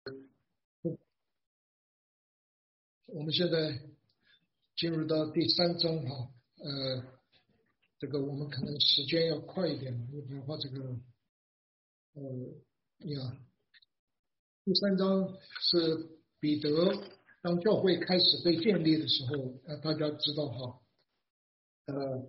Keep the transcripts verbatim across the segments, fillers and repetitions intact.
我们现在进入到第三章哈，呃，这个我们可能时间要快一点，因为的话这个，呃，呀，第三章是彼得当教会开始被建立的时候，呃，大家知道哈，呃，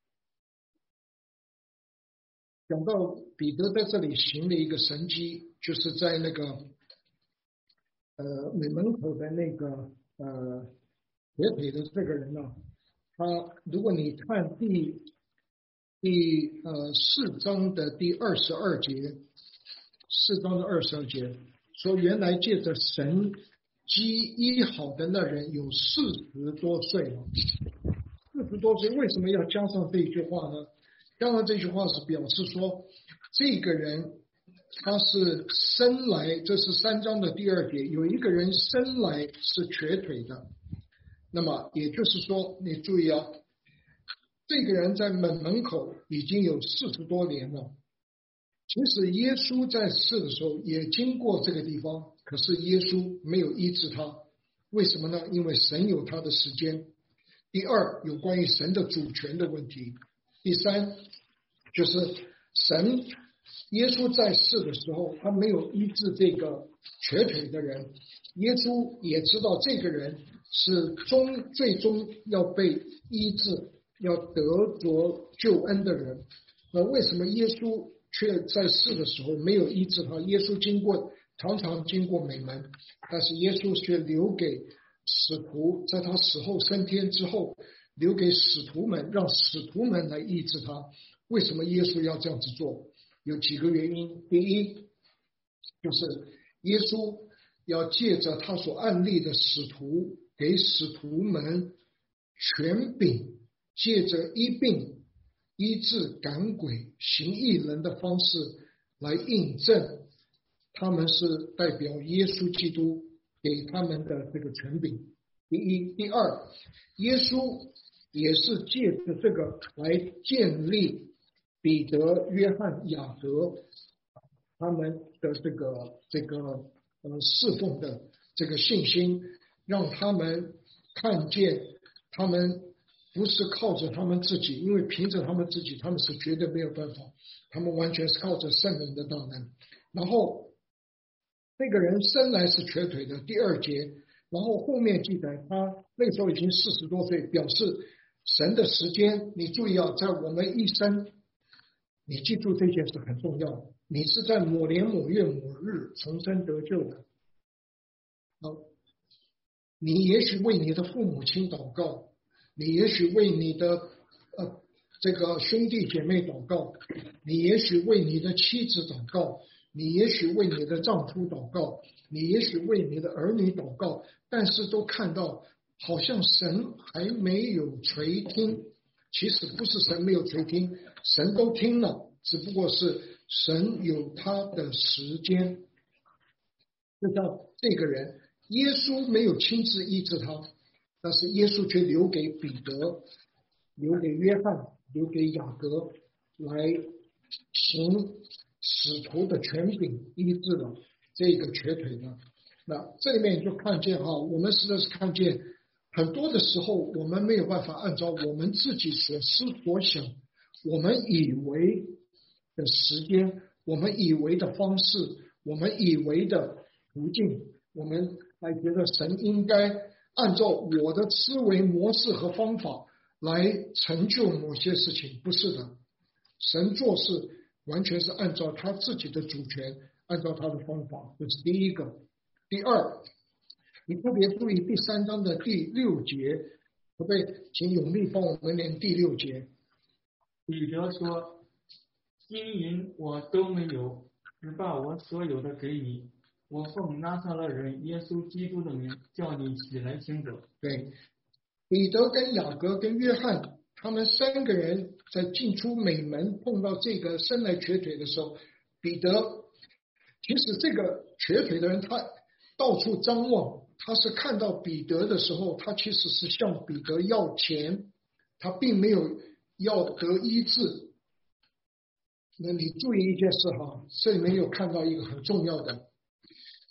讲到彼得在这里行了一个神迹，就是在那个呃美门口的那个呃瘸腿的这个人呢，他如果你看第第呃四章的第二十二节，四章的二十二节说，原来借着神机医好的那人有四十多岁了。四十多岁为什么要加上这一句话呢？加上这句话是表示说，这个人他是生来，这是三章的第二节，有一个人生来是瘸腿的。那么也就是说，你注意啊，这个人在门门口已经有四十多年了。其实耶稣在世的时候也经过这个地方，可是耶稣没有医治他。为什么呢？因为神有他的时间。第二，有关于神的主权的问题。第三，就是神耶稣在世的时候，他没有医治这个瘸腿的人。耶稣也知道这个人是终最终要被医治，要得着救恩的人。那为什么耶稣却在世的时候没有医治他？耶稣经过常常经过美门，但是耶稣却留给使徒，在他死后升天之后，留给使徒们，让使徒们来医治他。为什么耶稣要这样子做？有几个原因。第一，就是耶稣要借着他所案例的使徒，给使徒们权柄，借着医病、医治赶鬼、行异人的方式来印证他们是代表耶稣基督给他们的这个权柄。第一，第二，耶稣也是借着这个来建立彼得、约翰、雅各他们的这个这个呃侍奉的这个信心，让他们看见他们不是靠着他们自己，因为凭着他们自己他们是绝对没有办法，他们完全是靠着圣灵的大能。然后这个人生来是瘸腿的，第二节，然后后面记载他那时候已经四十多岁，表示神的时间。你注意啊，在我们一生，你记住这件事很重要，你是在某年某月某日重生得救的。好，你也许为你的父母亲祷告，你也许为你的呃这个兄弟姐妹祷告，你也许为你的妻子祷告，你也许为你的丈夫祷告，你也许为你的儿女祷告，但是都看到好像神还没有垂听。其实不是神没有垂听，神都听了，只不过是神有他的时间。就像这个人，耶稣没有亲自医治他，但是耶稣却留给彼得、留给约翰、留给雅各来行使徒的权柄，医治了这个瘸腿的。那这里面就看见哈，我们实在是看见很多的时候，我们没有办法按照我们自己所思所想，我们以为的时间，我们以为的方式，我们以为的途径，我们来觉得神应该按照我的思维模式和方法来成就某些事情。不是的，神做事完全是按照他自己的主权，按照他的方法。这是第一个。第二，你特别注意第三章的第六节，可不可以请永利帮我们念第六节？ 彼得说：金银我都没有，只把我所有的给你。我奉拿撒勒人耶稣基督的名，叫你起来行走。 对，彼得跟雅各跟约翰他们三个人在进出美门碰到这个生来瘸腿的时候，彼得其实这个瘸腿的人他到处张望，他是看到彼得的时候，他其实是向彼得要钱，他并没有要得医治。那你注意一件事哈，这里面有看到一个很重要的，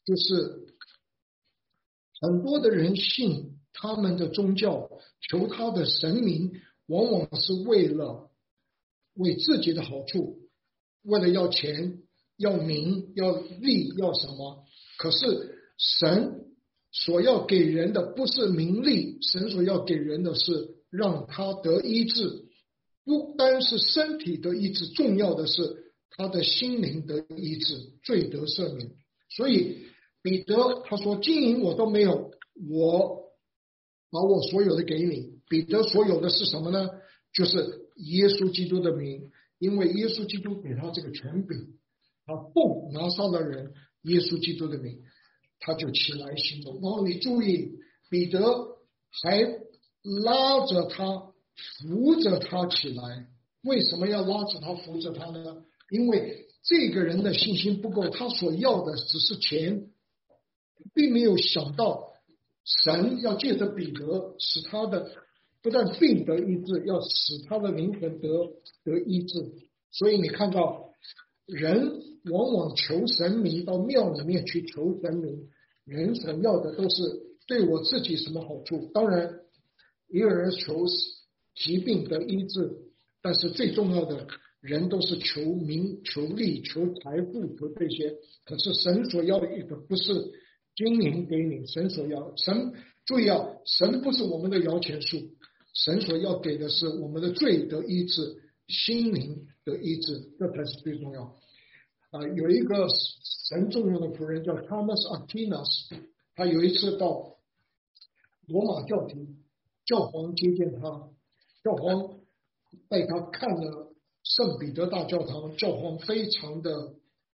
就是很多的人信他们的宗教，求他的神明，往往是为了为自己的好处，为了要钱、要名、要利、要什么。可是神所要给人的不是名利，神所要给人的是让他得医治，不单是身体得医治，重要的是他的心灵得医治，罪得赦免。所以彼得他说：“金银我都没有，我把我所有的给你。”彼得所有的是什么呢？就是耶稣基督的名，因为耶稣基督给他这个权柄，他奉拿撒勒人耶稣基督的名，他就起来行走。然后你注意，彼得还拉着他，扶着他起来。为什么要拉着他，扶着他呢？因为这个人的信心不够，他所要的只是钱，并没有想到神要借着彼得使他的不但病得医治，要使他的灵魂得得医治。所以你看到人往往求神明，到庙里面去求神明，人所要的都是对我自己什么好处。当然也有人求疾病得医治，但是最重要的人都是求名、求利、求财富、求这些。可是神所要的不是金银给你，神所要神注意啊，神不是我们的摇钱树，神所要给的是我们的罪得医治，心灵的医治，这才是最重要。啊、呃，有一个神重要的仆人叫 Thomas Aquinas， 他有一次到罗马教廷，教皇接见他，教皇带他看了圣彼得大教堂，教皇非常的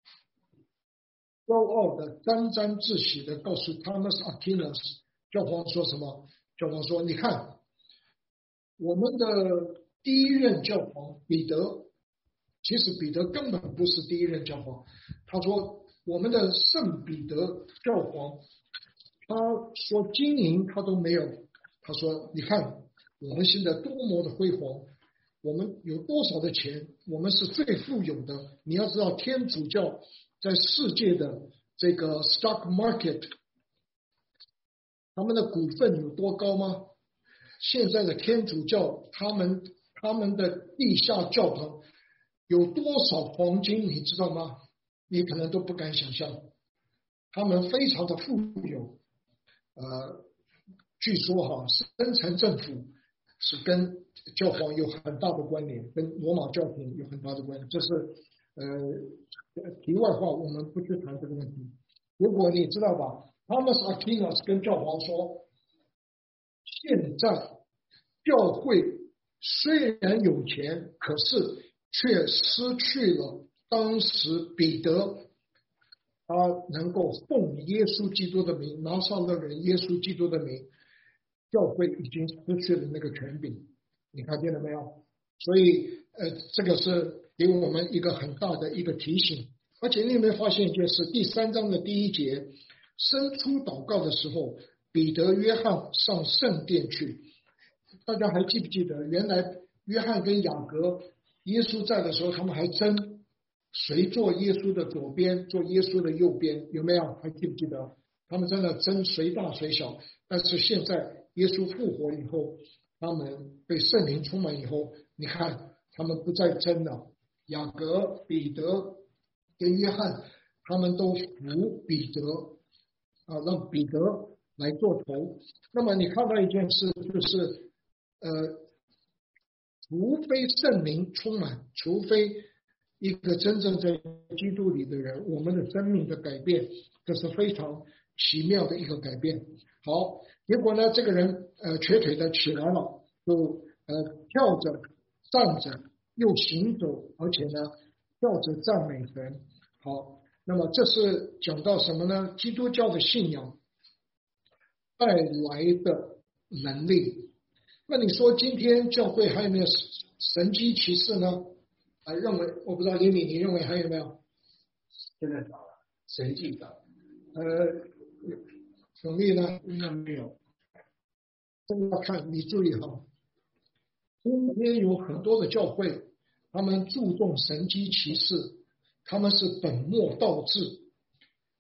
骄傲的沾沾自喜的告诉 Thomas Aquinas， 教皇说什么？教皇说：“你看，我们的第一任教皇彼得，其实彼得根本不是第一任教皇。他说我们的圣彼得教皇，他说金银他都没有。他说你看我们现在多么的辉煌，我们有多少的钱，我们是最富有的。你要知道天主教在世界的这个 stock market， 他们的股份有多高吗？现在的天主教他们他们的地下教堂有多少黄金，你知道吗？你可能都不敢想象。他们非常的富有，呃，据说哈，深层政府是跟教皇有很大的关联，跟罗马教廷有很大的关联。这是呃题外话，我们不去谈这个问题。如果你知道吧 ，Thomas Aquinas 跟教皇说，现在教会虽然有钱，可是却失去了当时彼得他能够奉耶稣基督的名，拿撒勒人耶稣基督的名，教会已经失去了那个权柄。你看见了没有？所以呃，这个是给我们一个很大的一个提醒。而且你有没有发现一件事？第三章的第一节，伸出祷告的时候，彼得、约翰上圣殿去。大家还记不记得，原来约翰跟雅各，耶稣在的时候，他们还争谁坐耶稣的左边，坐耶稣的右边，有没有？还记不记得？他们在那争谁大谁小。但是现在耶稣复活以后，他们被圣灵充满以后，你看他们不再争了。雅各、彼得跟约翰，他们都服彼得啊，让彼得来做头。那么你看到一件事，就是呃，除非圣灵充满，除非一个真正在基督里的人，我们的生命的改变，这是非常奇妙的一个改变。好，结果呢，这个人呃瘸腿的起来了，就呃跳着、站着，又行走，而且呢跳着赞美神。好，那么这是讲到什么呢？基督教的信仰带来的能力。那你说今天教会还有没有神迹奇事呢？啊，认为我不知道李敏，你认为还有没有？ 现在少了，神迹少了。 呃，永利呢？ 应该没有。 这个要看，你注意哈，今天有很多的教会，他们注重神迹奇事，他们是本末倒置。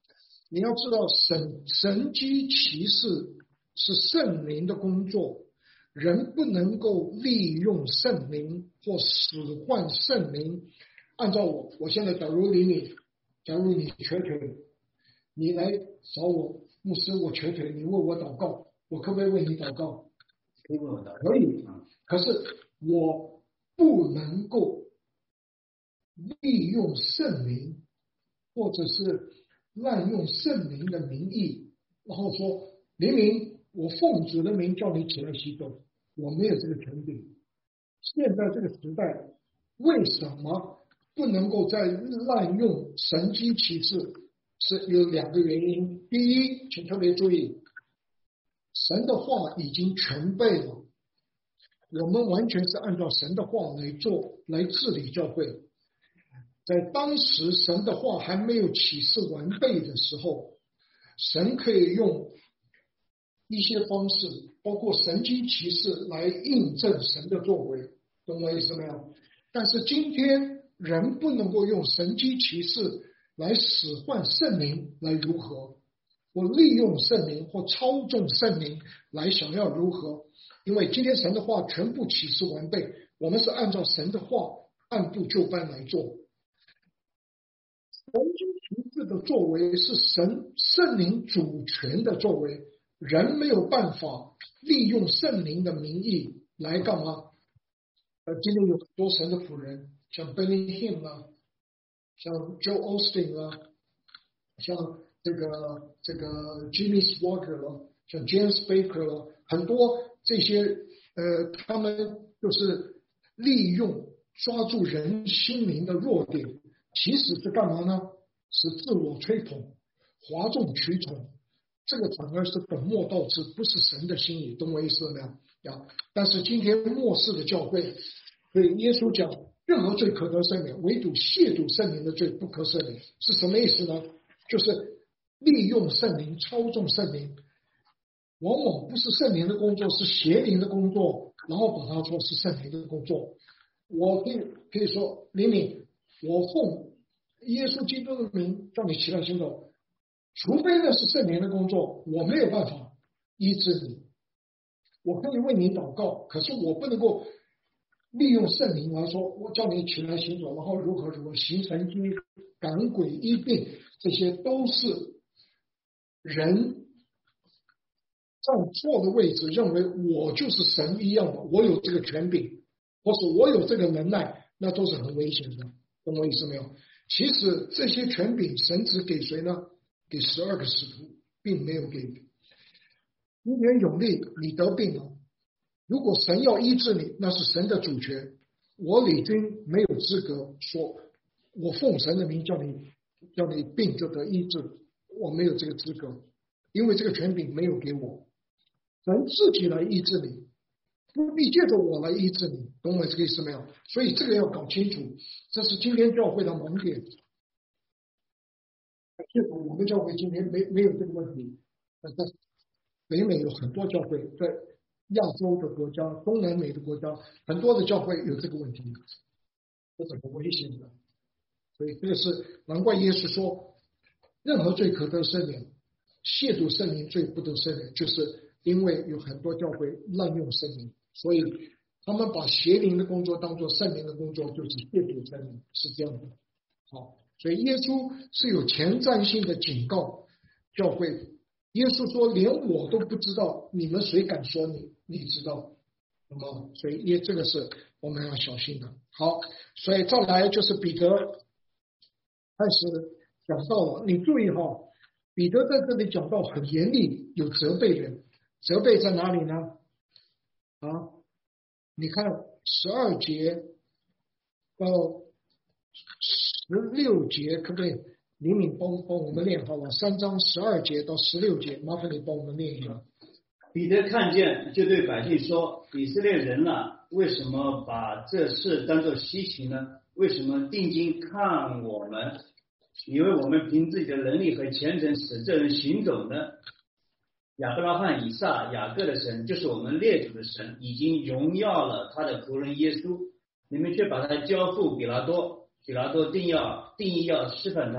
你要知道神神机骑士是圣灵的工作，人不能够利用圣灵或使唤圣灵。按照我，我现在假如你，假如你瘸腿，你来找我牧师，我瘸腿，你为我祷告，我可不可以为你祷告？ 可以为我祷告， 可以。可是我不能够利用圣灵，或者是滥用圣灵的名义，然后说明明我奉主的名叫你起来洗手，我没有这个权柄。现在这个时代，为什么不能够再滥用神机骑士？是有两个原因。第一，请特别注意，神的话已经全备了，我们完全是按照神的话来做，来治理教会。在当时神的话还没有启示完备的时候，神可以用一些方式，包括神机骑士来印证神的作为，懂我意思没有？但是今天人不能够用神机骑士来使唤圣灵来如何，或利用圣灵或操纵圣灵来想要如何，因为今天神的话全部启示完备，我们是按照神的话按部就班来做。神机骑士的作为是神圣灵主权的作为，人没有办法利用圣灵的名义来干嘛？呃，今天有很多神的仆人，像 Benny Hinn 啊，像 Joe Osteen 啊，像这个这个 Jimmy Swaggart 啊，像 James Baker 啊，很多这些呃，他们就是利用抓住人心灵的弱点，其实是干嘛呢？是自我吹捧，哗众取宠，这个反而是本末倒置，不是神的心意，懂我意思没有？呀，但是今天末世的教会，所以耶稣讲，任何罪可得赦免，唯独亵渎圣灵的罪不可赦免，是什么意思呢？就是利用圣灵，操纵圣灵，往往不是圣灵的工作，是邪灵的工作，然后把它说是圣灵的工作。我可以可以说，灵敏，我奉耶稣基督的名叫你起来行走，除非那是圣灵的工作，我没有办法医治你。我可以为你祷告，可是我不能够利用圣灵来说，我叫你起来行走，然后如何如何行神迹、赶鬼、医病，这些都是人站错的位置，认为我就是神一样的，我有这个权柄，或是我有这个能耐，那都是很危险的，懂我意思没有？其实这些权柄神只给谁呢？给十二个使徒，并没有给今天永利，你得病了，如果神要医治你，那是神的主权，我李军没有资格说我奉神的名叫你叫你病就得医治，我没有这个资格，因为这个权柄没有给我，神自己来医治你，不必借着我来医治你，懂我这个意思没有？所以这个要搞清楚，这是今天教会的盲点。结果我们教会今天没没有这个问题，但是北美有很多教会，在亚洲的国家、东南美的国家，很多的教会有这个问题，这是很危险的。所以这个是难怪耶稣说，任何罪可得赦免，亵渎圣灵罪不得赦免，就是因为有很多教会滥用圣灵，所以他们把邪灵的工作当作圣灵的工作，就是亵渎圣灵，是这样的。好，所以耶稣是有前瞻性的警告教会。耶稣说，连我都不知道，你们谁敢说你你知道？那么，所以耶这个是我们要小心的。好，所以再来就是彼得开始讲到了，你注意哈，彼得在这里讲到很严厉，有责备人，责备在哪里呢？啊，你看十二节到十六节，可不可以？李敏帮帮我们念好了，三章十二节到十六节，麻烦你帮我们念一下。 彼得看见，就对百姓说：“以色列人啊，为什么把这事当作稀奇呢？为什么定睛看我们，以为我们凭自己的能力和虔诚使这人行走呢？亚伯拉罕、以撒、雅各的神，就是我们列祖的神，已经荣耀了他的仆人耶稣，你们却把他交付比拉多，比拉多定要定义要释放他。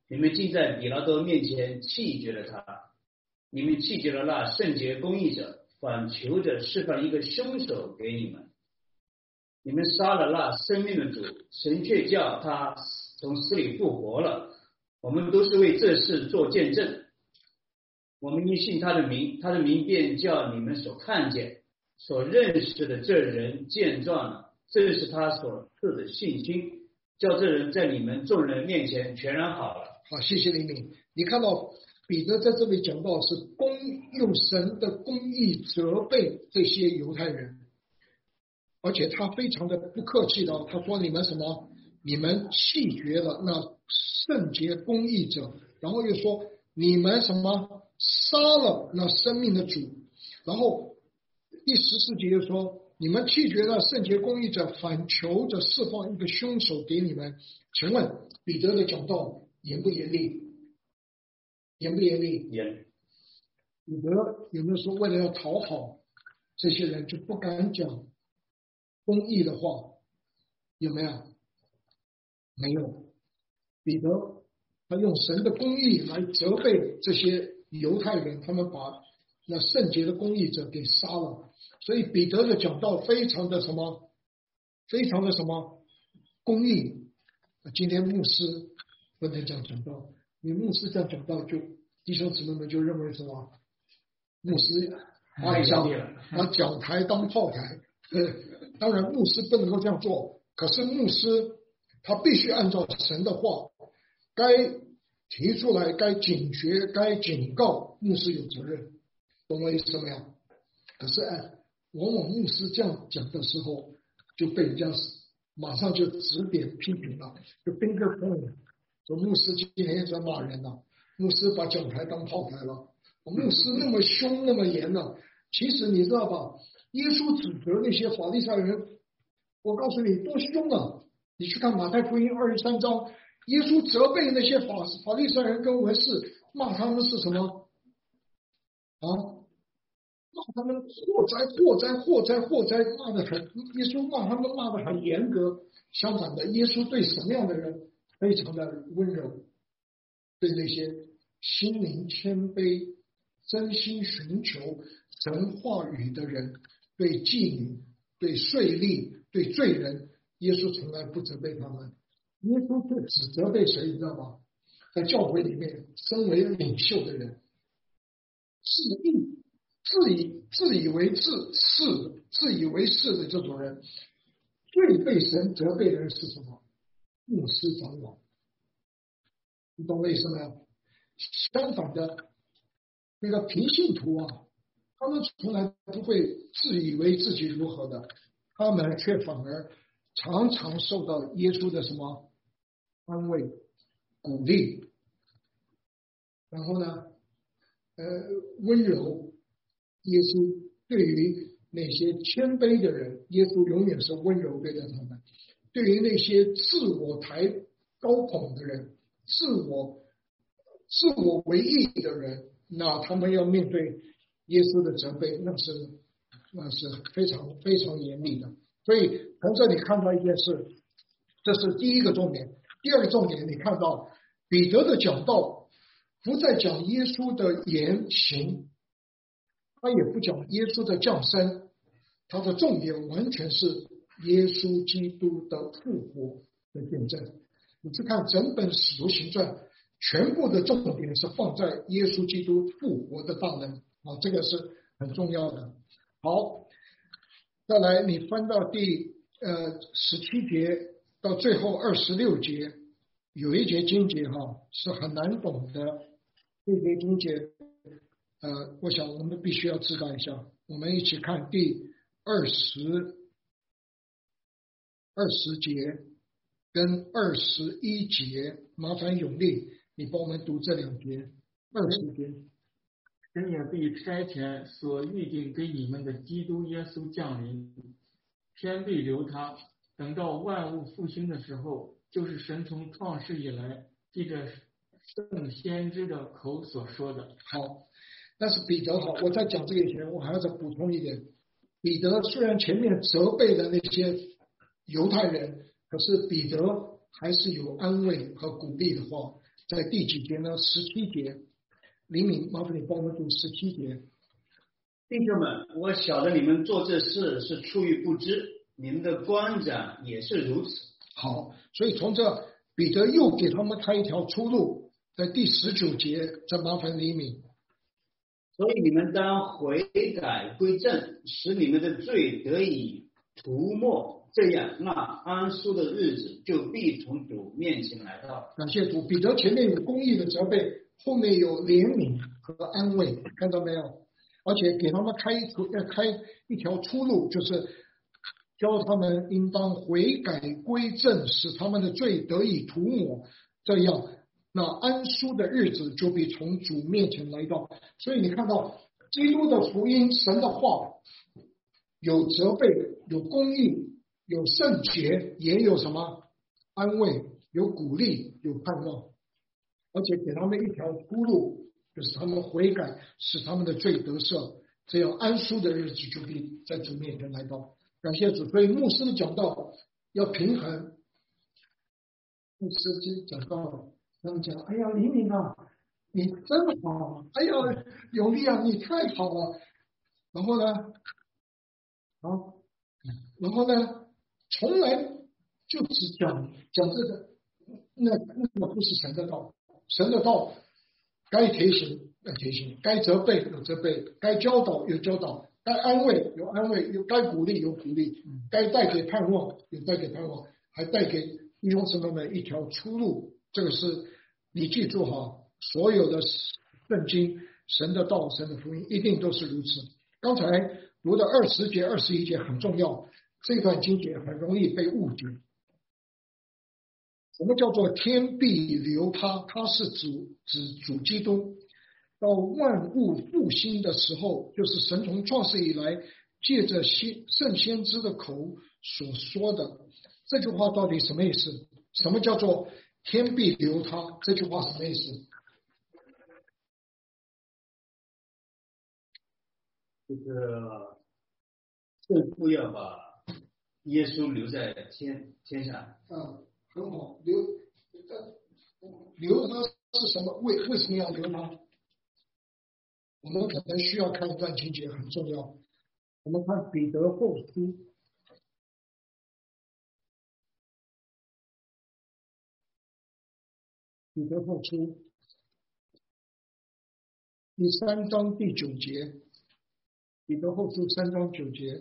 你们竟在比拉多面前弃绝了他，你们弃绝了那圣洁公义者，反求着释放一个凶手给你们。你们杀了那生命的主，神却叫他从死里复活了。我们都是为这事做见证。我们因信他的名，他的名便叫你们所看见、所认识的这人见状了。这是他所赐的信心，叫这人在你们众人面前全然好了。 好，谢谢李敏。你看到彼得在这里讲到是公用神的公义责备这些犹太人，而且他非常的不客气的，他说你们什么？你们弃绝了那圣洁公义者，然后又说你们什么杀了那生命的主，然后第十四节又说你们弃绝了圣洁公义者，反求着释放一个凶手给你们。请问彼得的讲道严不严厉？严不严厉？ 严。 彼得有没有说为了要讨好这些人就不敢讲公义的话？有没有？没有。彼得他用神的公义来责备这些犹太人，他们把那圣洁的公义者给杀了。所以彼得的讲道非常的什么？非常的什么？公义。今天牧师不能这样讲道，你牧师这样讲道，就弟兄姊妹们就认为什么？牧师太讲严厉了， 把讲台当炮台。呃，当然牧师不能够这样做，可是牧师他必须按照神的话，该提出来，该警觉，该警告，牧师有责任，懂我意思没有？可是哎，往往牧师这样讲的时候，就被人家马上就指点批评了，就 finger point， 说牧师今天在骂人了，牧师把讲台当炮台了，牧师那么凶那么严了。其实你知道吧，耶稣指责那些法利赛人，我告诉你多凶啊！你去看马太福音二十三章，耶稣责备那些法法利赛人跟文士，骂他们是什么啊？骂他们祸灾祸灾祸灾祸灾，骂得很，耶稣骂他们骂得很严格。相反的，耶稣对什么样的人非常的温柔？对那些心灵谦卑、真心寻求神话语的人，对妓女、对税吏、对罪人，耶稣从来不责备他们。耶稣却只责备谁，你知道吗？在教会里面，身为领袖的人，自义、自以自以为是、是自以为是的这种人，最被神责备的人是什么？牧师长老。你懂为什么呀？相反的，那个平信徒啊，他们从来不会自以为自己如何的，他们却反而常常受到耶稣的什么安慰、鼓励，然后呢，呃，温柔。耶稣对于那些谦卑的人，耶稣永远是温柔对待他们；对于那些自我抬高捧的人，自我自我为义的人，那他们要面对耶稣的责备，那是那是非常非常严厉的。所以从这里看到一件事，这是第一个重点。第二个重点，你看到彼得的讲道不再讲耶稣的言行，他也不讲耶稣的降生，他的重点完全是耶稣基督的复活的见证。你去看整本使徒行传，全部的重点是放在耶稣基督复活的大能啊，这个是很重要的。好，再来你翻到第呃十七节到最后二十六节，有一节经节哈是很难懂的，这节经节呃，我想我们必须要知道一下。我们一起看第二十二十节跟二十一节，麻烦永利你帮我们读这两节。二十节， 神也必差遣所预定给你们的基督耶稣降临，天必留他，等到万物复兴的时候，就是神从创世以来记着圣先知的口所说的。 好，但是彼得好，我在讲这个以前，我还要再补充一点。彼得虽然前面责备了那些犹太人，可是彼得还是有安慰和鼓励的话。 在第几节呢？十七节。李敏，麻烦你帮我们读十七节。 弟兄们，我晓得你们做这事是出于不知，你们的官长也是如此。 好，所以从这彼得又给他们开一条出路，在第十九节，再麻烦李敏。 所以你们当悔改归正，使你们的罪得以涂抹，这样那安舒的日子就必从主面前来到。 感谢主，彼得前面有公义的责备，后面有怜悯和安慰，看到没有？而且给他们开一条开一条出路，就是教他们应当悔改归正，使他们的罪得以涂抹，这样那安舒的日子就必从主面前来到。所以你看到基督的福音，神的话有责备，有公义，有圣洁，也有什么安慰，有鼓励，有盼望，而且给他们一条出路，就是他们悔改，使他们的罪得赦，这样安舒的日子就必在主面前来到。感谢主。所以牧师的讲道要平衡，牧师就讲到他们讲，哎呀，黎明啊，你真好，哎呀，永利啊，你太好了。然后呢，好，然后呢，从来就只讲讲这个，那那不是神的道，神的道该提醒要提醒，该责备有责备，该教导有教导，该安慰有安慰，有该鼓励有鼓励，该带给盼望有带给盼望，还带给弟兄姊妹们一条出路。这个是你记住哈，所有的圣经、神的道、神的福音一定都是如此。刚才读的二十节、二十一节很重要，这段经节很容易被误解。什么叫做天必留他？他是指指主基督。到万物复兴的时候，就是神从创世以来借着圣先知的口所说的。这句话到底什么意思？什么叫做天必留他？这句话什么意思？ 就是政府要把耶稣留在天天上。 嗯，很好。留留他是什么？为为什么要留他？我们可能需要看一段情节，很重要。我们看彼得后书，彼得后书第三章第九节，彼得后书三章九节，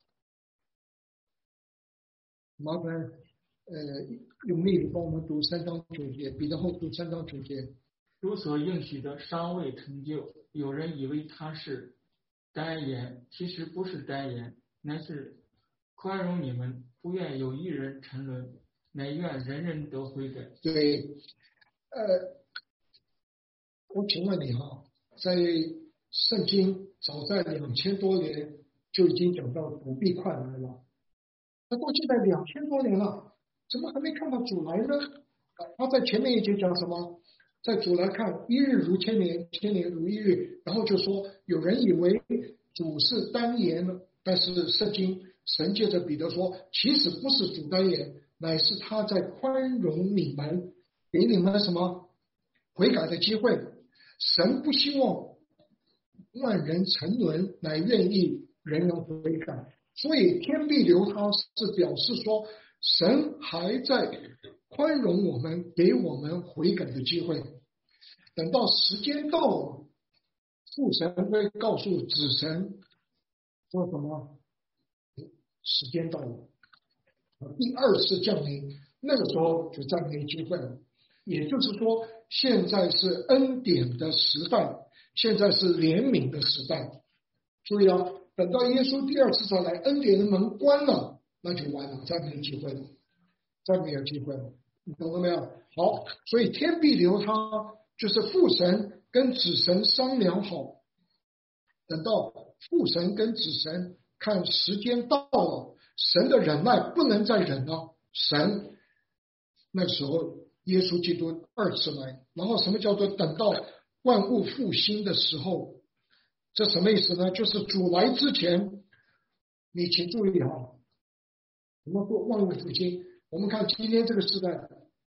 麻烦呃用力的帮我们读三章九节，彼得后书三章九节。 主所应许的尚未成就，有人以为他是单言，其实不是单言，乃是宽容你们，不愿有一人沉沦，乃愿人人都悔改。 对，呃，我请问你哈，在圣经早在两千多年就已经讲到主必快来了，那到现在两千多年了，怎么还没看到主来呢？他在前面一节讲什么？在主来看，一日如千年，千年如一日。然后就说，有人以为主是单言，但是圣经神借着彼得说，其实不是主单言，乃是他在宽容你们，给你们什么悔改的机会。神不希望万人沉沦，乃愿意人人悔改。所以天必留他是表示说，神还在宽容我们，给我们悔改的机会。等到时间到了，父神会告诉子神说什么？时间到了，第二次降临，那个时候就再没机会了。也就是说，现在是恩典的时代，现在是怜悯的时代。注意啊，等到耶稣第二次再来，恩典的门关了，那就完了，再没机会了，再没有机会了。你懂了没有？好，所以天必留他，就是父神跟子神商量好，等到父神跟子神看时间到了，神的忍耐不能再忍了，神那时候耶稣基督二次来，然后什么叫做等到万物复兴的时候？这什么意思呢？就是主来之前，你请注意哈，什么说万物复兴？我们看今天这个时代，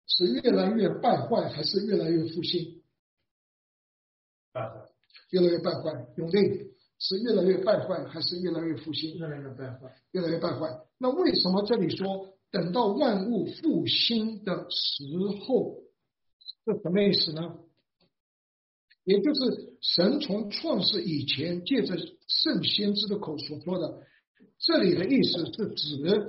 是越来越败坏，还是越来越复兴？ 败坏， 越来越败坏。永定是越来越败坏，还是越来越复兴？ 越来越败坏。 越来越败坏。那为什么这里说等到万物复兴的时候，这什么意思呢？也就是神从创世以前借着圣先知的口所说的，这里的意思是指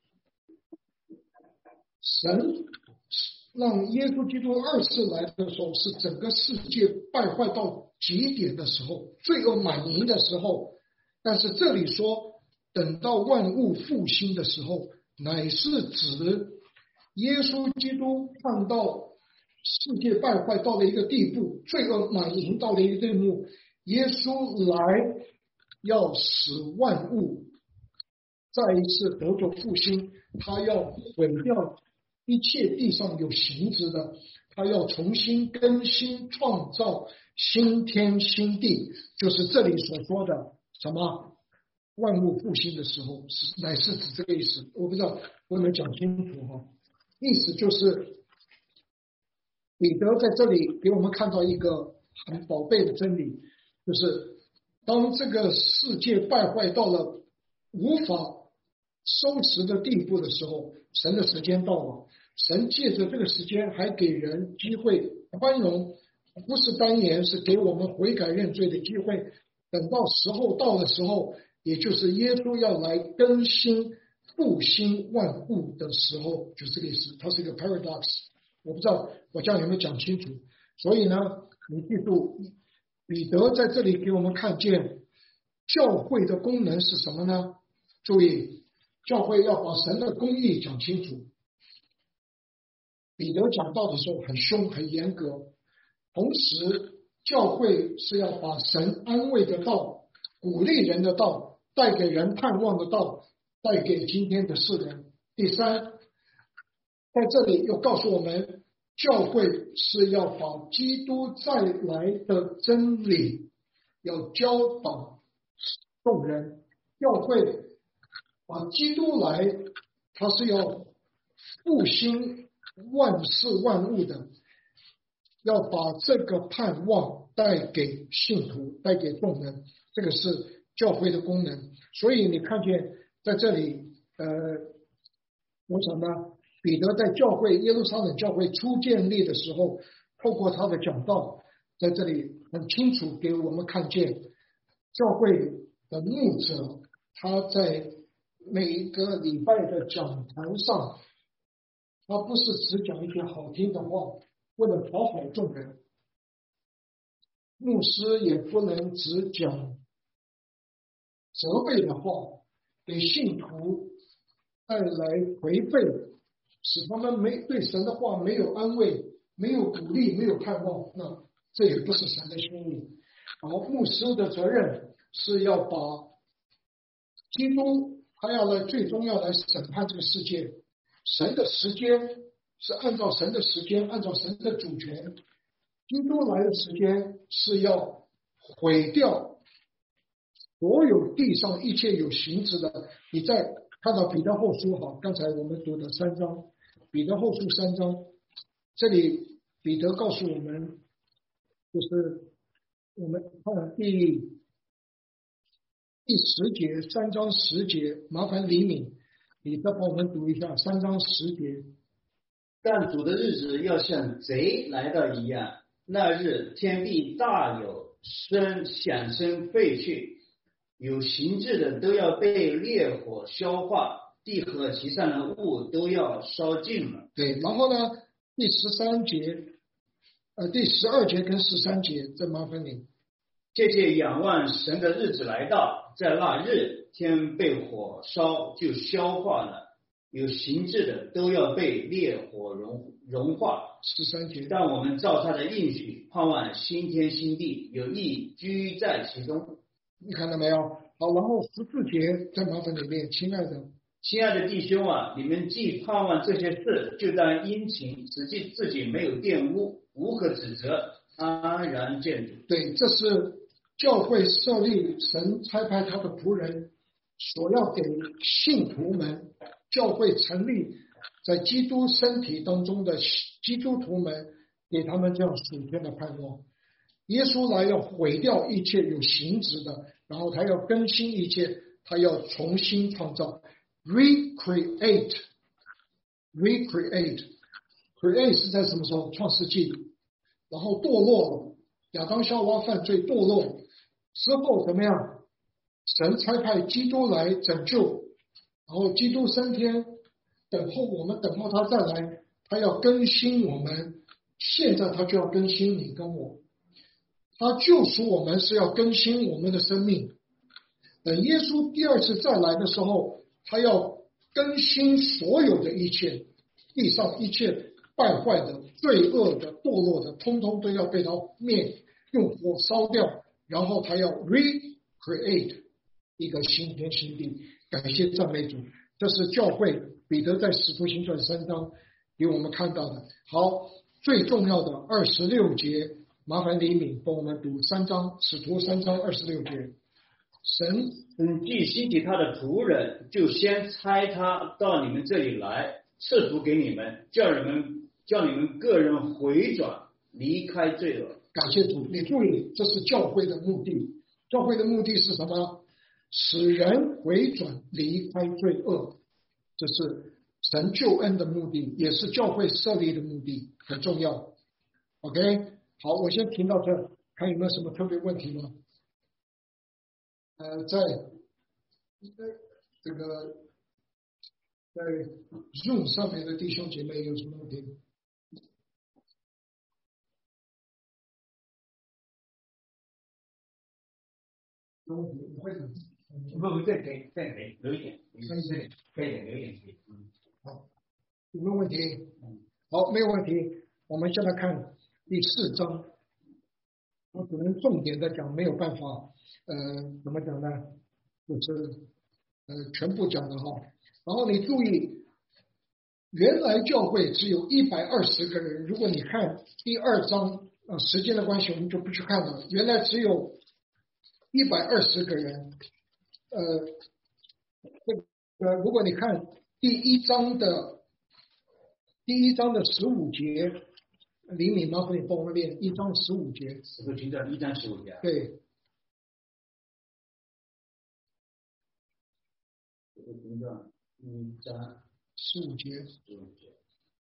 神让耶稣基督二次来的时候，是整个世界败坏到极点的时候，罪恶满盈的时候。但是这里说等到万物复兴的时候，乃是指耶稣基督看到世界败坏到了一个地步，罪恶满盈到了一个地步，耶稣来要使万物再一次得着复兴，他要毁掉一切地上有形质的，他要重新更新创造新天新地，就是这里所说的什么万物复兴的时候，是乃是指这个意思。我不知道我有没有讲清楚哈？意思就是彼得在这里给我们看到一个很宝贝的真理，就是当这个世界败坏到了无法收拾的地步的时候，神的时间到了，神借着这个时间还给人机会宽容，不是单言，是给我们悔改认罪的机会。等到时候到的时候，也就是耶稣要来更新复兴万物的时候，就是这个意思。它是一个 paradox， 我不知道我这样有没有讲清楚。所以呢，你记住，彼得在这里给我们看见教会的功能是什么呢？注意，教会要把神的公义讲清楚。彼得讲道的时候很凶很严格，同时教会是要把神安慰的道、鼓励人的道、带给人盼望的道带给今天的世人。第三，在这里又告诉我们，教会是要把基督再来的真理要教导众人。教会把基督来，他是要复兴万事万物的，要把这个盼望带给信徒，带给众人，这个是教会的功能。所以你看见在这里，呃，我想呢，彼得在教会耶路撒冷教会初建立的时候，透过他的讲道，在这里很清楚给我们看见，教会的牧者他在每一个礼拜的讲坛上，他不是只讲一些好听的话，为了讨好众人。牧师也不能只讲责备的话，给信徒带来颓废，使他们没对神的话没有安慰，没有鼓励，没有盼望，那这也不是神的心意。然后牧师的责任是要把基督，他要来最终要来审判这个世界，神的时间是按照神的时间，按照神的主权。基督来的时间是要毁掉所有地上一切有形质的。你再看到彼得后书，好，刚才我们读的三章，彼得后书三章，这里彼得告诉我们，就是我们看第第十节，三章十节，麻烦李敏，你再帮我们读一下三章十节。 但主的日子要像贼来到一样，那日天地大有生响声废去，有形质的都要被烈火消化，地和其上的物都要烧尽了。 对，然后呢，第十三节，呃，第十二节跟十三节，再麻烦你。 这些仰望神的日子来到，在那日天被火烧就消化了，有形质的都要被烈火融融化。 十三节， 但我们照他的应许，盼望新天新地，有义居在其中。 你看到没有？好，然后十四节，再麻烦你念，亲爱的， 亲爱的弟兄啊，你们既盼望这些事，就当殷勤，使自己没有玷污，无可指责，安然见主。 对，这是教会设立神差派他的仆人所要给信徒们，教会成立在基督身体当中的基督徒们，给他们这样属天的盼望。耶稣来要毁掉一切有形质的，然后他要更新一切，他要重新创造 recreate recreate create 是在什么时候？创世纪，然后堕落了，亚当夏娃犯罪堕落之后怎么样？神差派基督来拯救，然后基督升天，等候我们，等候他再来，他要更新我们。现在他就要更新你跟我，他救赎我们是要更新我们的生命。等耶稣第二次再来的时候，他要更新所有的一切，地上一切败坏的、罪恶的、堕落的，通通都要被他灭，用火烧掉，然后他要 recreate 一个新天新地。感谢赞美主，这是教会彼得在使徒行传三章给我们看到的。好，最重要的二十六节，麻烦李敏帮我们读三章，使徒三章二十六节。神嗯，既兴起他的仆人，就先差他到你们这里来，赐福给你们，叫你们叫你们个人回转，离开罪恶。 感谢主，你注意，这是教会的目的。教会的目的是什么？使人回转，离开罪恶，这是神救恩的目的，也是教会设立的目的，很重要。OK， 好，我先停到这，看有没有什么特别问题吗？呃，在这个在 Zoom 上面的弟兄姐妹有什么问题？不会的， 不不，再给再给留一点，再给再给留一点。嗯， 好，有没有问题？好，没有问题。我们现在看第四章，我只能重点的讲，没有办法，呃，怎么讲呢？就是呃，全部讲的哈。然后你注意，原来教会只有一百二十个人，如果你看第二章，呃，时间的关系我们就不去看了。原来只有一百二十个人，呃，这个呃，如果你看第一章的第一章的十五节，李敏麻烦你帮我们念一章十五节。 使徒行传一章十五节。 对。 使徒行传一章十五节。 十五节。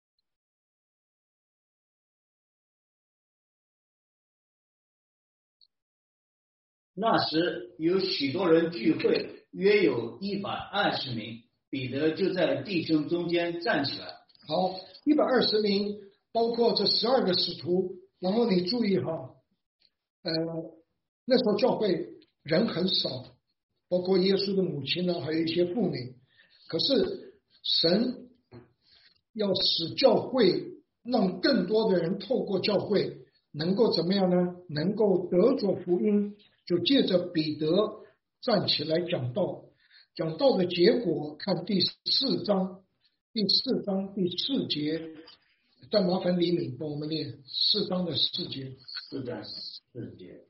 那时有许多人聚会，约有一百二十名。彼得就在弟兄中间站起来。 好，一百二十名，包括这十二个使徒。然后你注意哈，呃，那时候教会人很少，包括耶稣的母亲呢，还有一些妇女。可是神要使教会，让更多的人透过教会能够怎么样呢？能够得着福音，就借着彼得站起来讲道。讲道的结果，看第四章，第四章第四节。再麻烦李敏帮我们念四章的四节。 四章四节。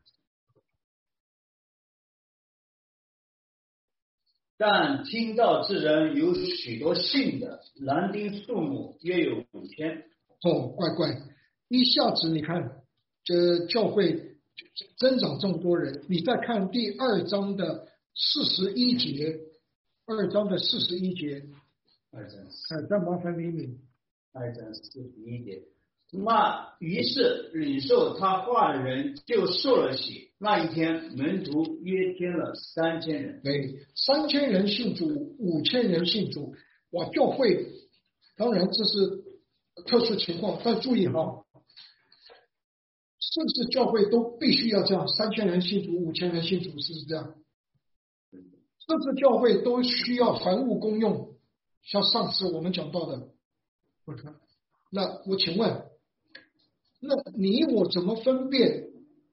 但听到之人有许多信的，男丁数目约有五千。 哦，怪怪，一下子你看这教会增长这么多人。你再看第二章的四十一节，二章的四十一节。 二章。 哎，再麻烦李敏。 二章四十一节。那于是领受他话的人就受了洗。那一天门徒约添了三千人。 对，三千人信主，五千人信主。哇，教会当然这是特殊情况，但注意哈，是不是教会都必须要这样？三千人信主，五千人信主，是不是这样？是不是教会都需要凡物公用？像上次我们讲到的。那我请问，那你我怎么分辨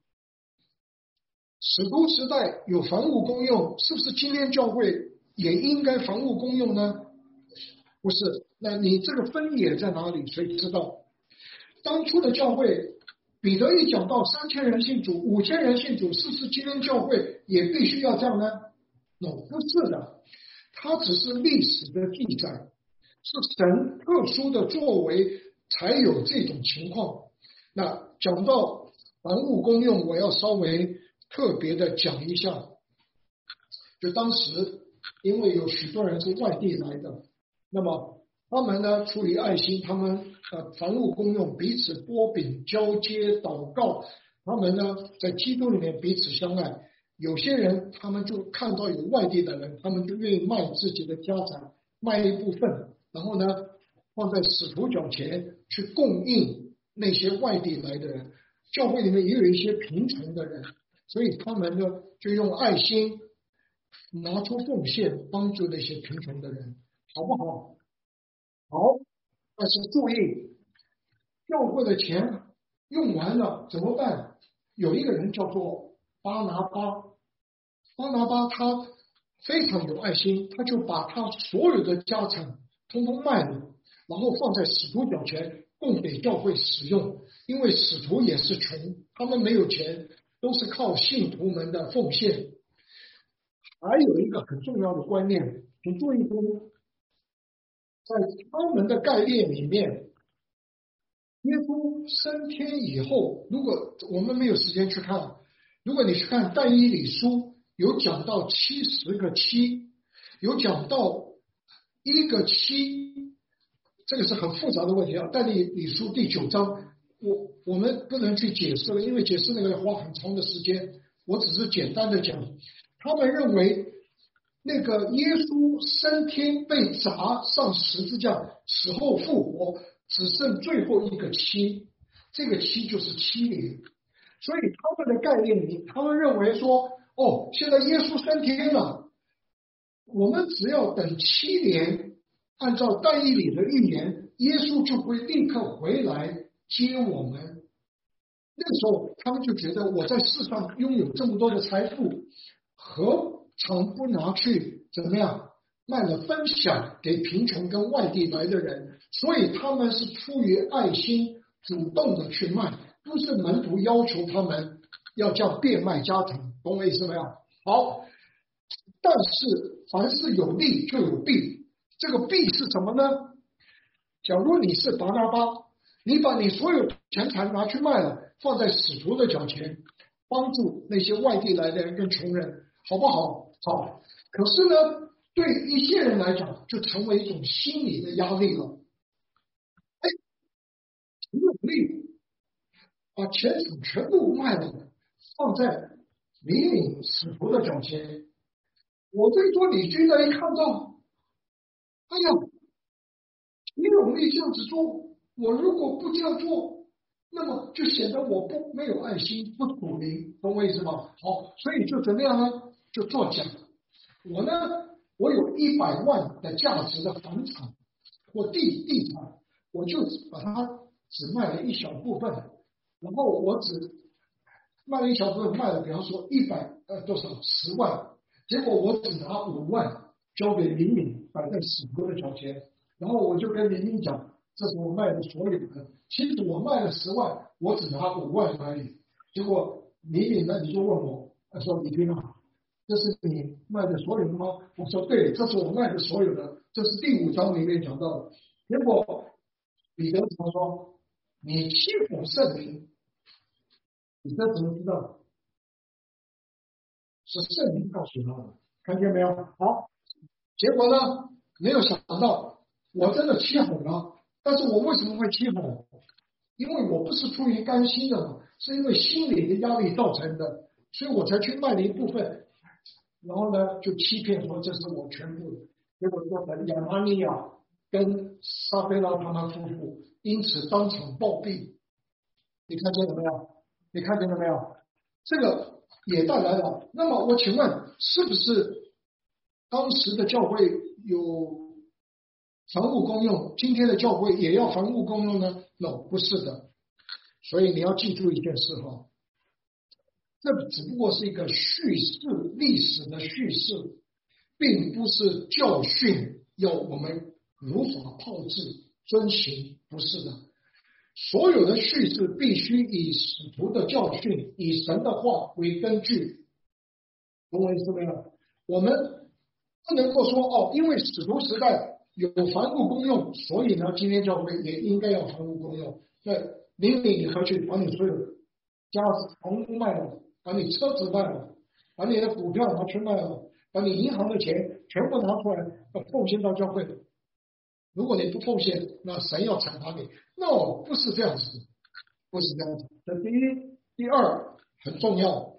使徒时代有凡物公用，是不是今天教会也应该凡物公用呢？不是，那你这个分野在哪里？谁知道？当初的教会，彼得一讲到三千人信主，五千人信主，是不是今天教会也必须要这样呢？no， 不是的，它只是历史的记载。 是神特殊的作为才有这种情况。那讲到凡物公用，我要稍微特别的讲一下。就当时因为有许多人是外地来的，那么他们呢出于爱心，他们呃凡物公用，彼此拨饼交接祷告，他们呢在基督里面彼此相爱。有些人他们就看到有外地的人，他们就愿意卖自己的家产，卖一部分，然后呢放在使徒脚前去供应那些外地来的人。教会里面也有一些贫穷的人，所以他们呢就用爱心拿出奉献帮助那些贫穷的人，好不好？好，但是注意，教会的钱用完了怎么办？有一个人叫做巴拿巴，巴拿巴他非常有爱心，他就把他所有的家产通通卖了，然后放在使徒脚前供给教会使用。因为使徒也是穷，他们没有钱，都是靠信徒们的奉献。还有一个很重要的观念，请注意听，在他们的概念里面，耶稣升天以后，如果我们没有时间去看，如果你去看但以理书，有讲到七十个七，有讲到一个七，这个是很复杂的问题啊。但以理书第九章，我我们不能去解释了，因为解释那个要花很长的时间，我只是简单的讲。他们认为那个耶稣升天被砸上十字架，死后复活，只剩最后一个七，这个七就是七年。所以他们的概念里，他们认为说，哦，现在耶稣升天了，我们只要等七年，按照但以理的预言，耶稣就会立刻回来接我们。那个时候他们就觉得，我在世上拥有这么多的财富，何尝不拿去怎么样卖了分享给贫穷跟外地来的人？所以他们是出于爱心主动的去卖，不是门徒要求他们要这样变卖家产，懂我意思没有？好，但是凡是有利就有弊，这个弊是什么呢？假如你是巴拿巴，你把你所有钱财拿去卖了，放在使徒的脚前，帮助那些外地来的人跟穷人，好不好？好。可是呢，对一些人来讲，就成为一种心理的压力了。哎，很有利，把钱财全部卖了，放在李敏使徒的脚前。我这桌李军呢，一看到，哎呀，你有力这样子做，我如果不这样做，那么就显得我不没有爱心，不属灵，懂我意思吗？好，所以就怎么样呢？就作假。我呢，我有一百万的价值的房产或地地产，我就把它只卖了一小部分，然后我只卖了一小部分，卖了比方说一百呃多少十万，结果我只拿五万交给林敏，摆在使徒的脚前，然后我就跟林敏讲，这是我卖的所有的，其实我卖了十万，我只拿五万而已。结果林敏呢，你就问我，他说你听啊，这是你卖的所有的吗？我说对，这是我卖的所有的，这是第五章里面讲到的。结果彼得他说你欺负圣灵，彼得怎么知道？是圣灵告诉他的，看见没有？好，结果呢，没有想到我真的欺哄了，但是我为什么会欺哄？因为我不是出于甘心的嘛，是因为心理的压力造成的，所以我才去卖了一部分。然后呢，就欺骗说这是我全部的，结果说的亚拿尼亚跟撒非拉他们夫妇因此当场暴毙。你看见了没有？你看见了没有？这个也带来了。那么我请问，是不是当时的教会有凡物公用，今天的教会也要凡物公用呢？ No， 不是的。所以你要记住一件事哈。这只不过是一个叙事，历史的叙事，并不是教训要我们如法炮制遵行，不是的。所有的叙事必须以使徒的教训，以神的话为根据，懂我意思没有？我们不能够说哦，因为使徒时代有凡物公用，所以呢，今天教会也应该要凡物公用。那邻里你何去把你所有家房屋卖了，把你车子卖了，把你的股票拿去卖了，把你银行的钱全部拿出来，要奉献到教会的。如果你不奉献，那神要惩罚你。no， 不是这样子，不是这样子。这第一，第二很重要。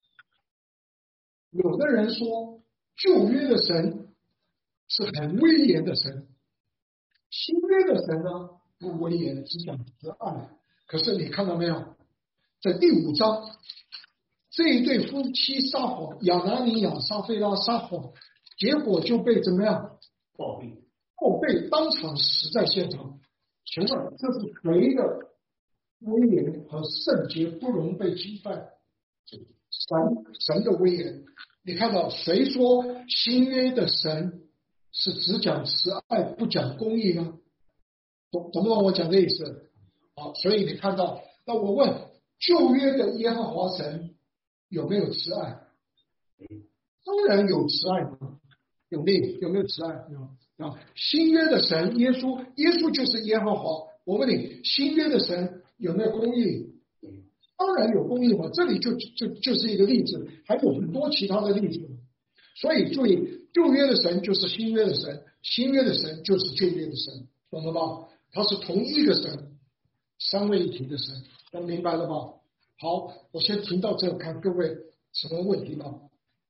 有的人说旧约的神是很威严的神，新约的神呢不威严，只讲慈爱。可是你看到没有，在第五章，这一对夫妻撒谎，亚拿尼亚、撒菲拉撒谎，结果就被怎么样？ 暴毙， 暴被当场死在现场。请问这是谁的威严和圣洁不容被击败？神神的威严。你看到谁说新约的神是只讲慈爱不讲公义呢？懂懂不懂我讲的意思？好，所以你看到，那我问旧约的耶和华神有没有慈爱？当然有慈爱嘛，有力有没有慈爱？有啊。新约的神耶稣，耶稣就是耶和华。我问你，新约的神有没有公义？当然有公义嘛，这里就就就是一个例子，还有很多其他的例子。所以注意，旧约的神就是新约的神，新约的神就是旧约的神，懂了吧？它是同一个神，三位一体的神，能明白了吧？好，我先停到这，看各位什么问题吗？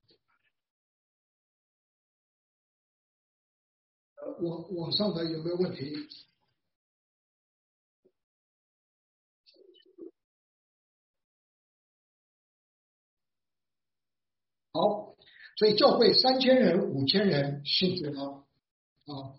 呃，网网上的有没有问题？好，所以教会三千人、五千人信主了啊。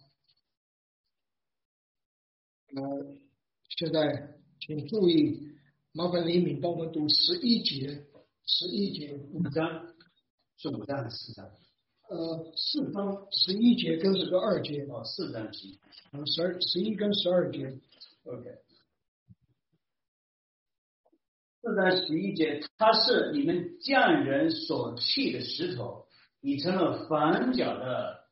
呃，现在请注意，麻烦李敏帮我们读十一节，十一节五章是五章还是四章？ 呃，四章十一节跟十二节哦，四章十一， 呃，十二十一跟十二节。 OK。四章十一节，它是你们匠人所砌的石头，已成了房角的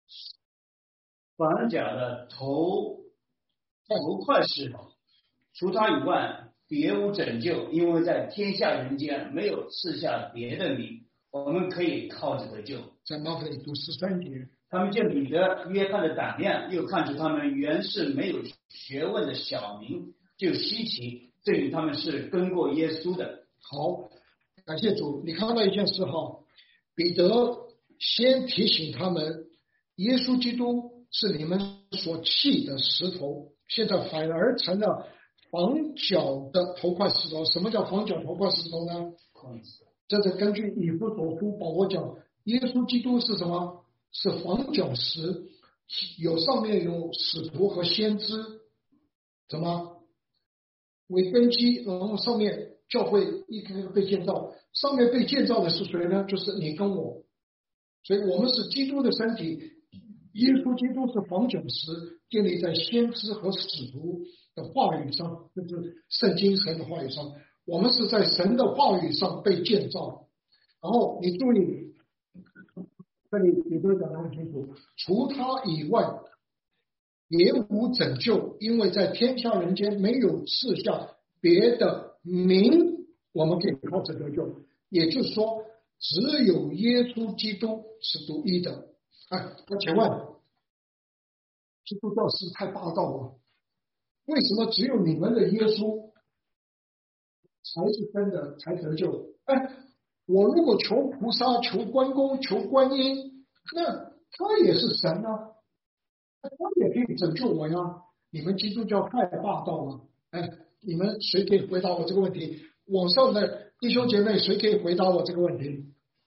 房角的头头块石头。除他以外，别无拯救，因为在天下人间没有赐下别的名，我们可以靠着得救。 在麻烦你读十三节。 他们见彼得、约翰的胆量，又看出他们原是没有学问的小民，就稀奇，证明他们是跟过耶稣的。 好，感谢主。你看到一件事哈，彼得先提醒他们，耶稣基督是你们所弃的石头，现在反而成了房角的头块石头。什么叫房角头块石头呢？这是根据以弗所书保罗讲，耶稣基督是什么？是房角石，有上面有使徒和先知，怎么为根基，然后上面教会一个个被建造，上面被建造的是谁呢？就是你跟我，所以我们是基督的身体，耶稣基督是房角石，建立在先知和使徒的话语上，就是圣经神的话语上，我们是在神的话语上被建造。然后你注意，这里你都讲得很清楚，除他以外别无拯救，因为在天下人间没有赐下别的名，我们可以靠着得救。也就是说，只有耶稣基督是独一的。哎，那请问，基督教是太霸道了？为什么只有你们的耶稣才是真的才得救？哎，我如果求菩萨、求关公、求观音，那他也是神啊。他也可以拯救我呀！你们基督教太霸道了。哎，你们谁可以回答我这个问题？网上的弟兄姐妹，谁可以回答我这个问题？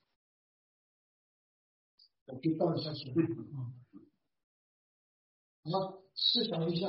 我去倒一下水。好，试想一下。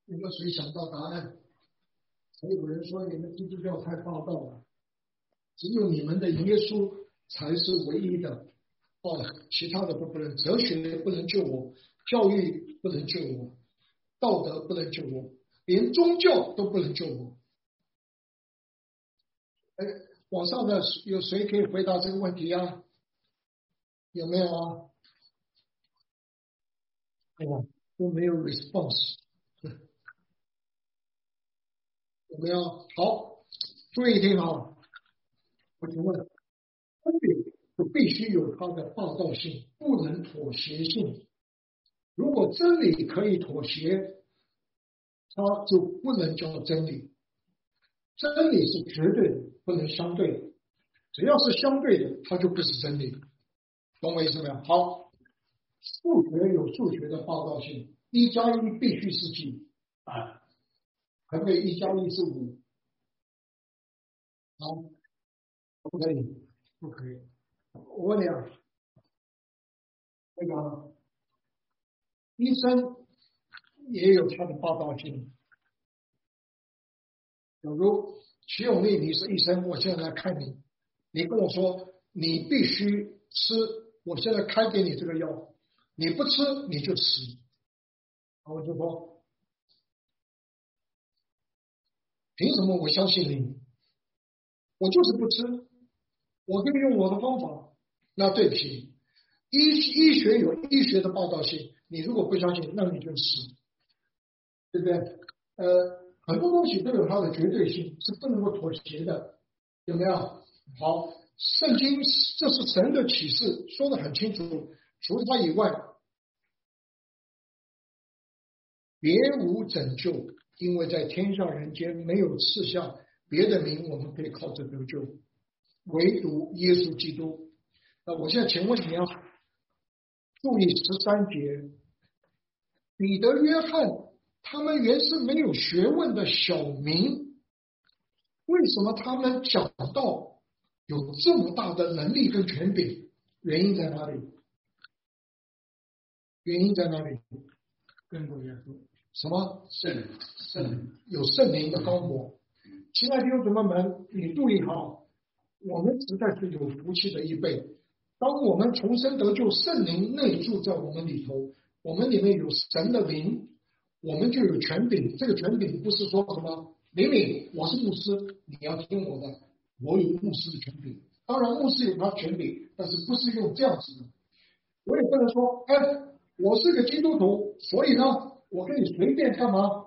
有没有谁想到答案？还有人说你们基督教太霸道了，只有你们的耶稣才是唯一的哦，其他的都不能，哲学不能救我，教育不能救我，道德不能救我，连宗教都不能救我。哎，网上的有谁可以回答这个问题啊？有没有啊？哎呀，都没有 response， 有没有？好，注意听啊！我请问，真理就必须有它的霸道性，不能妥协性。如果真理可以妥协，它就不能叫真理。真理是绝对的，不能相对的。只要是相对的，它就不是真理。懂我意思没有？好，数学有数学的霸道性，一加一必须是几啊？可不可以一加一是五？好，可不可以？ 不可以。 我问你啊，那个医生也有他的霸道性。假如徐永利你是医生，我现在来看你，你跟我说你必须吃，我现在开给你这个药，你不吃你就死。我就说，凭什么我相信你？我就是不吃，我可以用我的方法。那对不起，医医学有医学的霸道性，你如果不相信，那你就死，对不对？呃，很多东西都有它的绝对性，是不能够妥协的，有没有？好，圣经这是神的启示，说得很清楚，除了他以外，别无拯救，因为在天下人间没有赐下别的名，我们可以靠着得救，唯独耶稣基督。那我现在请问你啊，注意十三节，彼得、约翰他们原是没有学问的小民，为什么他们讲道有这么大的能力跟权柄？原因在哪里？原因在哪里？ 跟过耶稣。 什么？ 圣圣有圣灵的高摩。亲爱的弟兄姊妹们，你注意好，我们实在是有福气的一辈。当我们重生得救，圣灵内住在我们里头，我们里面有神的灵，我们就有权柄。这个权柄不是说什么灵敏，我是牧师，你要听我的，我有牧师的权柄。当然，牧师有他权柄，但是不是用这样子的。我也不能说，哎，我是个基督徒，所以呢，我跟你随便干嘛？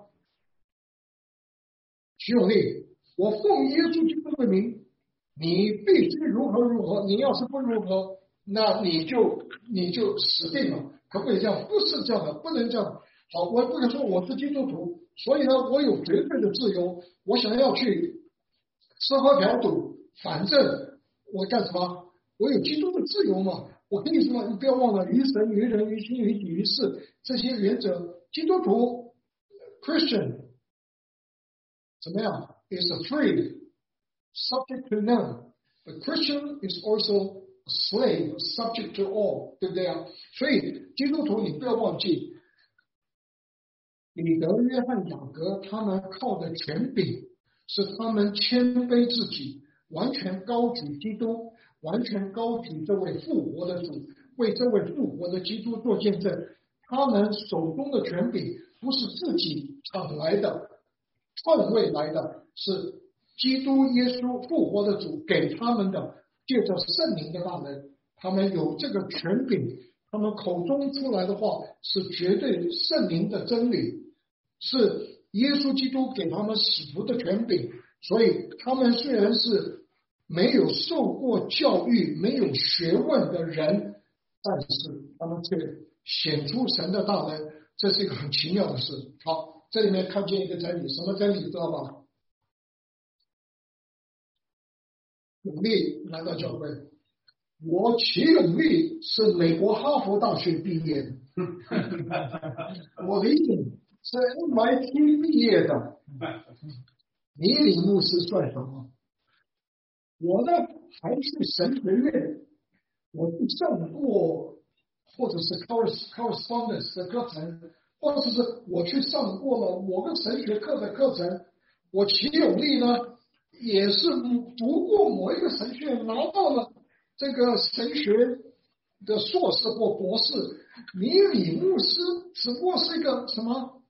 徐永利，我奉耶稣基督的名，你必须如何如何，你要是不如何，那你就你就死定了，可不可以这样？不是这样的，不能这样。好，我不能说我是基督徒，所以呢，我有绝对的自由，我想要去吃喝嫖赌，反正我干什么？我有基督的自由嘛。我跟你说，你不要忘了，于神、于人、于心、于己、于事这些原则，基督徒 Christian 怎么样 ？is free, subject to none. The Christian is also a slave, subject to all， 对不对啊？所以基督徒你不要忘记，彼得、约翰、雅各他们靠的权柄是他们谦卑自己，完全高举基督，完全高举这位复活的主，为这位复活的基督做见证。他们手中的权柄不是自己抢来的、篡位来的，是基督耶稣复活的主给他们的，借着圣灵的大能，他们有这个权柄，他们口中出来的话是绝对圣灵的真理，是耶稣基督给他们使徒的权柄。所以他们虽然是没有受过教育、没有学问的人，但是他们却显出神的大能，这是一个很奇妙的事。好，这里面看见一个真理，什么真理知道吧？永利来到教会，我齐永利是美国哈佛大学毕业的，我李颖是 M I T 毕业的，你李牧师算什么？我呢还去神学院，我去上过或者是 correspondence 的课程， 或者是我去上过了某个神学课的课程，我齐永利呢也是读过某一个神学院，拿到了这个神学的硕士或博士。你李牧师只不过是一个什么？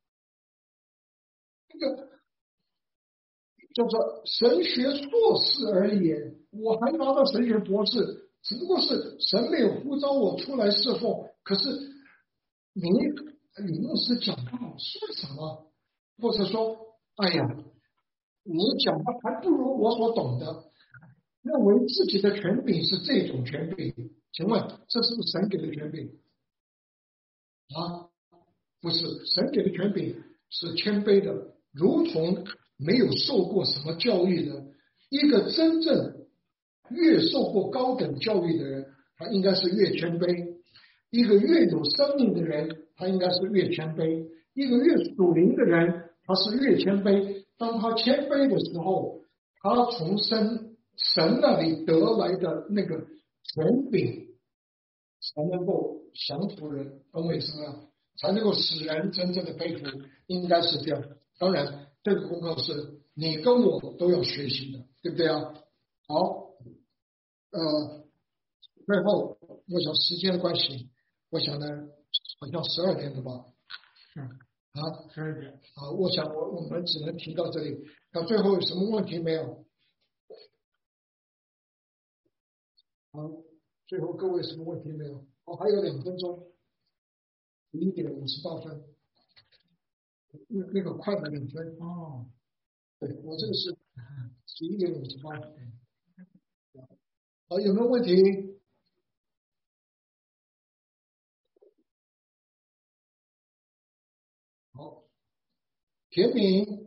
一个叫做神学硕士而已，我还拿到神学博士，只不过是神没有呼召我出来侍奉。可是你李牧师讲道说什么，或者说，哎呀，你讲的还不如我所懂的，认为自己的权柄是这种权柄，请问这是不是神给的权柄啊？不是，神给的权柄是谦卑的，如同没有受过什么教育的一个真正越受过高等教育的人，他应该是越谦卑；一个越有生命的人，他应该是越谦卑；一个越属灵的人，他是越谦卑。当他谦卑的时候，他从神神那里得来的那个权柄，才能够降服人，懂我意思吗？才能够使人真正的佩服，应该是这样。当然，这个功课是你跟我都要学习的，对不对啊？好，呃，最后我想时间的关系，我想呢，好像十二点了吧？ 嗯， 啊， 十二点。 好，我想我我们只能提到这里。那最后有什么问题没有？好，最后各位什么问题没有？哦，还有两分钟。一点五十八分，那那个快了两分哦， 对我这个是十一点五十八。好，有没有问题？好，田敏，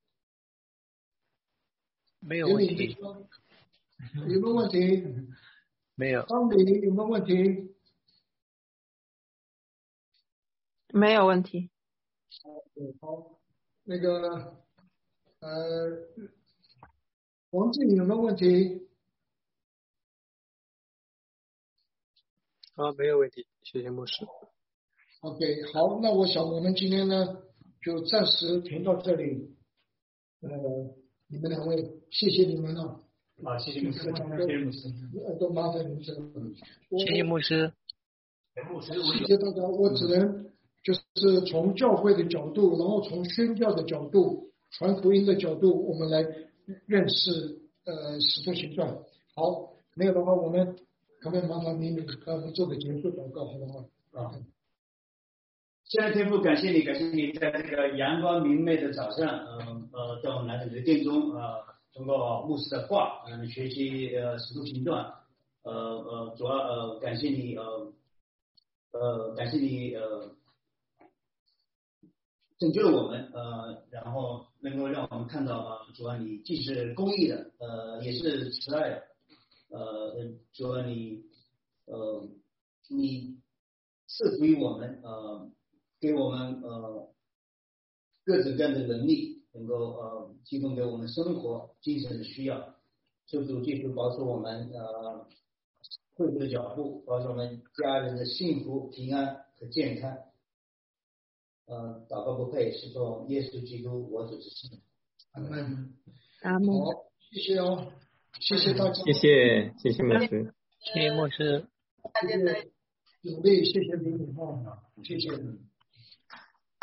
没有问题， 有没有问题？ 没有。 张敏有没有问题？ 没有问题。 好，那个呃，王静有没有问题？ 啊，没有问题，谢谢牧师。 OK， 好，那我想我们今天呢就暂时停到这里。呃，你们两位，谢谢你们了。 好，谢谢牧师，谢谢牧师， 都麻烦你们这个。 谢谢牧师。 谢谢大家，我只能就是从教会的角度，然后从宣教的角度、传福音的角度，我们来认识呃使徒行传。好，没有的话，我们可不可以麻烦你们帮我们做个结束祷告，好不好？啊。 现在天父，感谢你，感谢你在这个阳光明媚的早上，呃呃，到我们来到你的殿中，呃，通过牧师的话，嗯、呃，学习呃使徒行传，呃呃，主要呃感谢你呃呃感谢你呃拯救了我们，呃，然后能够让我们看到啊、呃，主要你既是公义的，呃，也是慈爱的，呃，主要你呃你赐福于我们，呃。给我们呃各种各样的能力，能够呃提供给我们生活精神的需要，求主继续保守我们呃恢复的脚步，保守我们家人的幸福、平安和健康。呃，祷告不配，是奉耶稣基督我主之名。 阿门。 阿门。 好，谢谢哦，谢谢大家。 谢谢，谢谢牧师。 谢谢牧师。 谢谢努力，谢谢你们啊，谢谢。